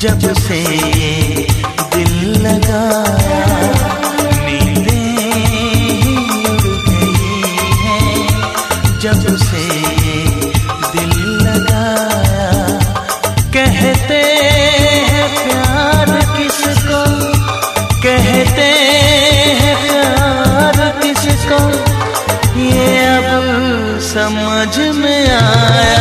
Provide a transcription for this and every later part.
जब से ये दिल लगाया, नींदें ही उड़ गई हैं। जब से ये दिल लगाया, कहते हैं प्यार किसको, कहते हैं प्यार किसको, ये अब समझ में आया।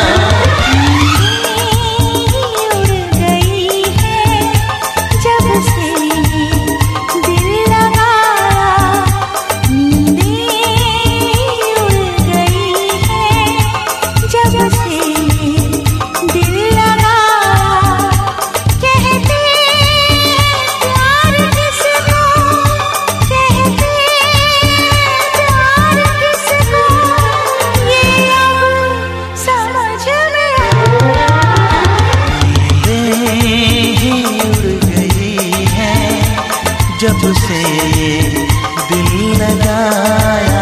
जब से ये दिल लगाया,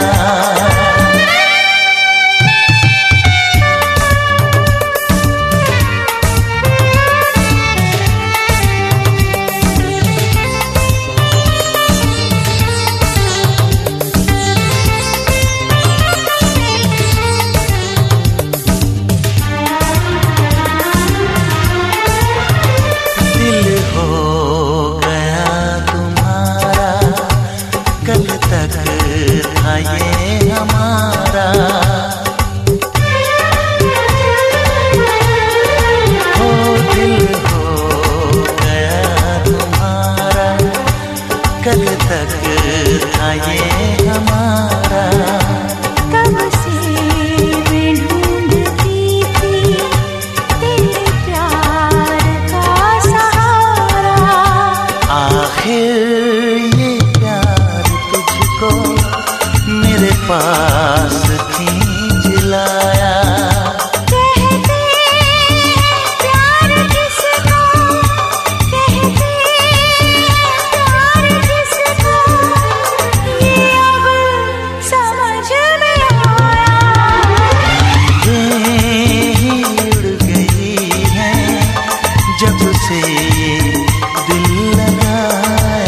दिल हो गया तुम्हारा, कल तक था ये हमारा। हो दिल हो गया तुम्हारा, कल तक था ये हमारा। कब से मैं ढूंढती थी तेरे प्यार का सहारा, आखिर ये प्यार तुझको मेरे पास खींच लाया। कहते प्यार किसको, कहते प्यार किसको, ये अब समझ में आया। नींदें ही उड़ गई हैं जब से ये दिल लगाया।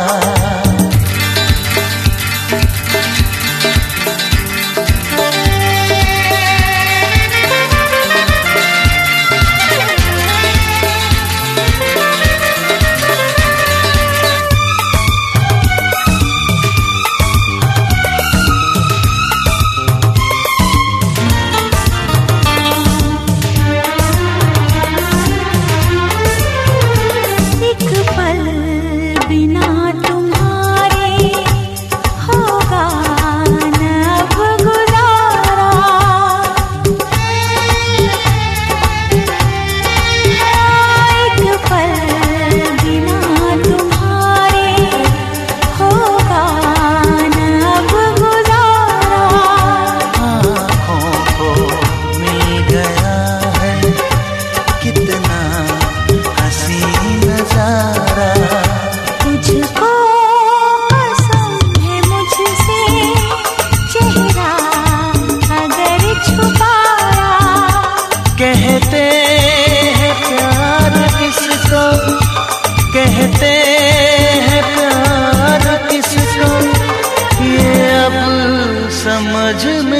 एक पल बिना तुम्हारे होगा न अब गुजारा, एक पल बिना तुम्हारे होगा न अब गुजारा। आँखों को मिल गया है कितना हसीन नजारा। तुझको कसम है मुझसे चेहरा अगर छुपाया, कहते हैं प्यार किसको, कहते हैं प्यार किसको, ये अब समझ में